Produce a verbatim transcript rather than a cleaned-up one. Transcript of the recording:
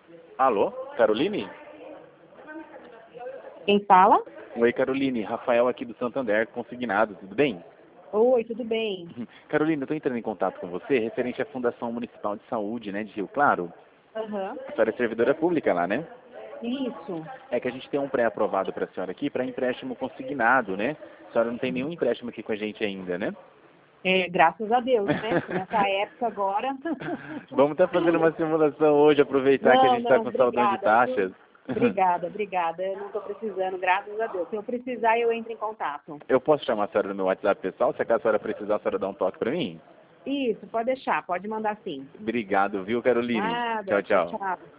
Alô, Caroline? Quem fala? Oi, Caroline. Rafael aqui do Santander, consignado, tudo bem? Oi, tudo bem? Caroline, eu estou entrando em contato com você referente à Fundação Municipal de Saúde, né, de Rio Claro. Aham. A senhora é servidora pública lá, né? Isso. É que a gente tem um pré-aprovado para a senhora aqui para empréstimo consignado, né? A senhora não tem nenhum empréstimo aqui com a gente ainda, né? É, graças a Deus, né? Nessa época agora. Vamos estar fazendo uma simulação hoje, aproveitar que a Não, gente está não, com saudão de obrigada, viu? taxas. Obrigada, obrigada. Eu não estou precisando, graças a Deus. Se eu precisar, eu entro em contato. Eu posso chamar a senhora no meu WhatsApp pessoal? Se acaso a senhora precisar, a senhora dá um toque para mim? Isso, pode deixar, pode mandar sim. Obrigado, viu, Caroline? Nada, Tchau, tchau, tchau. tchau.